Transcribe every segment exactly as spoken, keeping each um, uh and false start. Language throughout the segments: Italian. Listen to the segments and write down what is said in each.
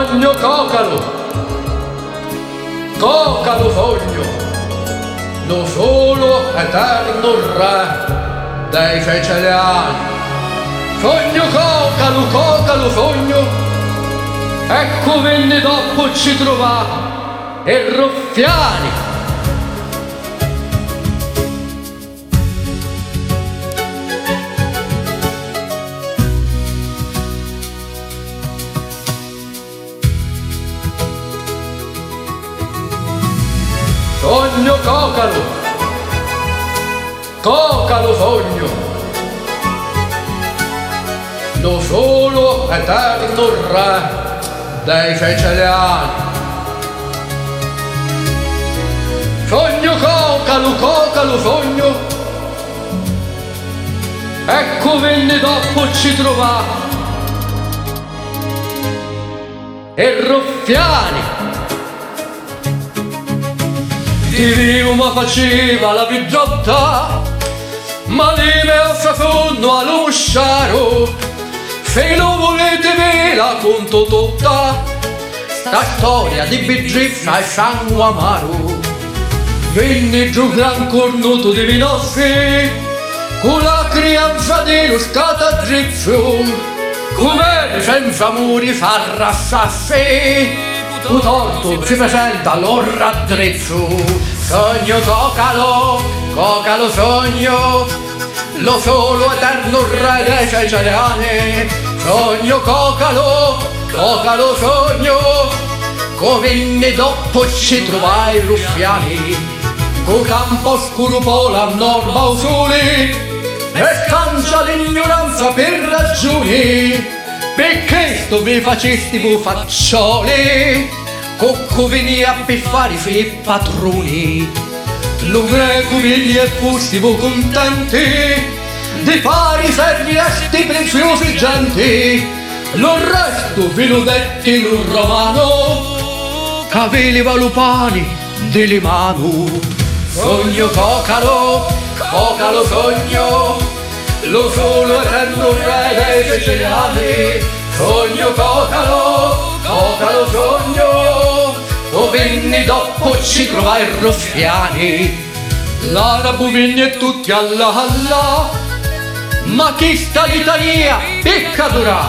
Sogno Cocalo, Cocalo sogno, lo solo eterno re dei siciliani. Sogno Cocalo, Cocalo sogno, ecco venne dopo ci trovà e Ruffiani. Sogno Cocalo, Cocalo sogno, lo solo eterno re dei siciliani. Sogno Cocalo, Cocalo sogno, ecco venne dopo ci trovà e Ruffiani. Di vivo ma faceva la piggiotta, ma lì me offre fondo all'usciaro. Se lo volete ve la conto tutta, sta storia di bigiffra e sangue amaro. Venne giù gran cornuto di vinossi, con la crianza dello scatadrizzo, come senza muri fa rassassi. Un torto si presenta lo raddrizzo. Sogno Cocalo, Cocalo sogno, lo solo eterno re dei siciliani. Sogno Cocalo, Cocalo sogno, come dopo ci trovai Ruffiani. Co campo oscuro pola norma usuli, e scancia l'ignoranza per ragioni. Perché sto vi facesti voi faccioli, cocco veni a piffare i suoi patroni. Lo greco vigli e fusti voi contenti di fare i servi a sti preziosi genti. Lo resto ve lo detti in un romano, caveli valupani delle mano. Sogno Cocalo, Cocalo sogno, lo solo eterno re dei siciliani. Sogno Cocalo, Cocalo sogno, o venne dopo ci trovai Ruffiani. L'arabo venne e tutti alla alla, ma chi sta l'Italia picca durà.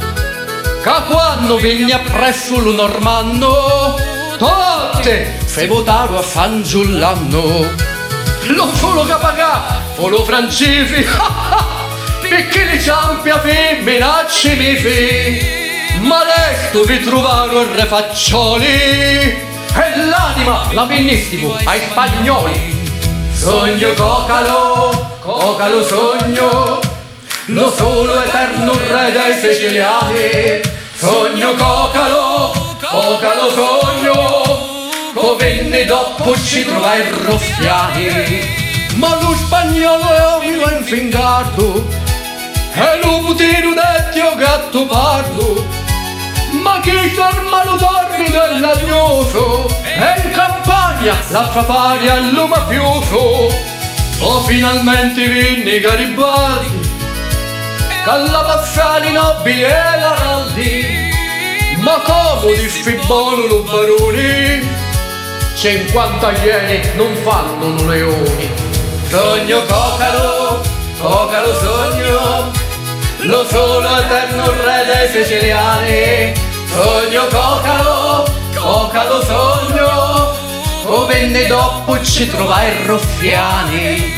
Ca quando venne appresso lo normanno, tutte se votaro a fangiullano. Lo solo che pagà o lo francesi, perché le ciampia femmina ci mi fi. Ma resto vi trovaro il re faccioli, e l'anima la vennistivo ai spagnoli. Sogno Cocalo, Cocalo sogno, lo solo eterno re dei siciliani. Sogno Cocalo, Cocalo sogno, o venne dopo ci trovai Ruffiani. Ma lo spagnolo è ovvio infingato, e lo putino detto gatto pardo. Ma chi torna lo torni dell'agnoso, e in campagna la fa fare allo mafioso. O finalmente vinni i Garibaldi, calla Bazzani nobili e l'araldi. Ma comodi fibbono lo baroni, cinquanta ieni non fanno un leoni. Sogno Cocalo, Cocalo sogno, lo solo eterno re dei siciliani. Sogno Cocalo, Cocalo sogno, o venne dopo ci trovai Ruffiani.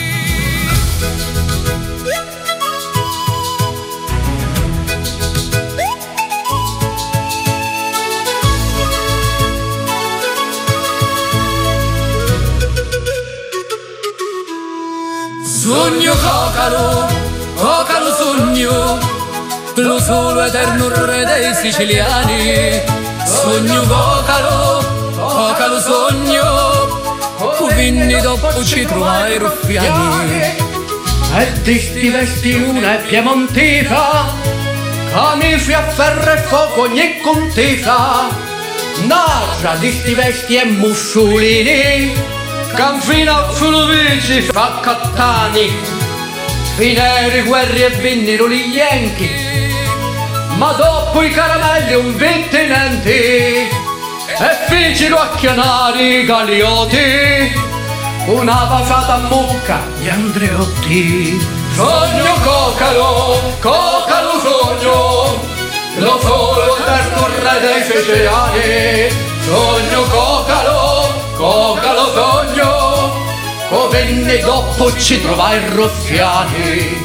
Sogno Cocalo, Cocalo sogno, lo solo eterno re dei siciliani. Sogno Cocalo, Cocalo sogno, vinni dopo ci trovai Ruffiani. E di sti vesti una è piemontesa, camici a ferro e fuoco ogni contesa. Un'altra di sti vesti è Mussolini, Canfina a Fuluvici fa Cattani. Fineri guerre e vennero gli Yankee, ma dopo i caramelli un ventinenti e fecero a chianare i galioti una baciata a mucca di Andreotti. Sogno Cocalo, Cocalo sogno, lo solo eterno re dei siciliani. Sogno Cocalo, Cocalo sogno, o venne dopo ci trovai ruffiani.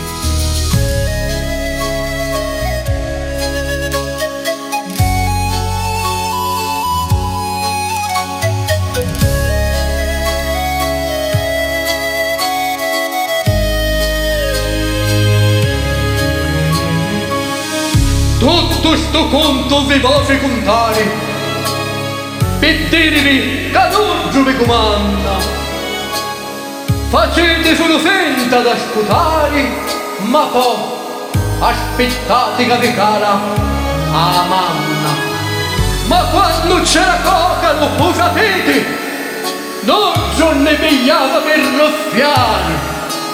Tutto sto conto vi voglio contare per dirvi che non vi comanda. Facete solo finta da ascoltare, ma poi aspettate che vi cara a manna. Ma quando c'era Cocalo, lo sapete, non ne pigliava per ruffiani.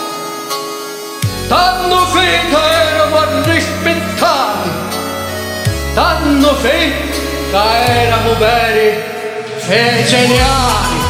Tanto finta erano a rispettare, tanto finta erano veri siciliani.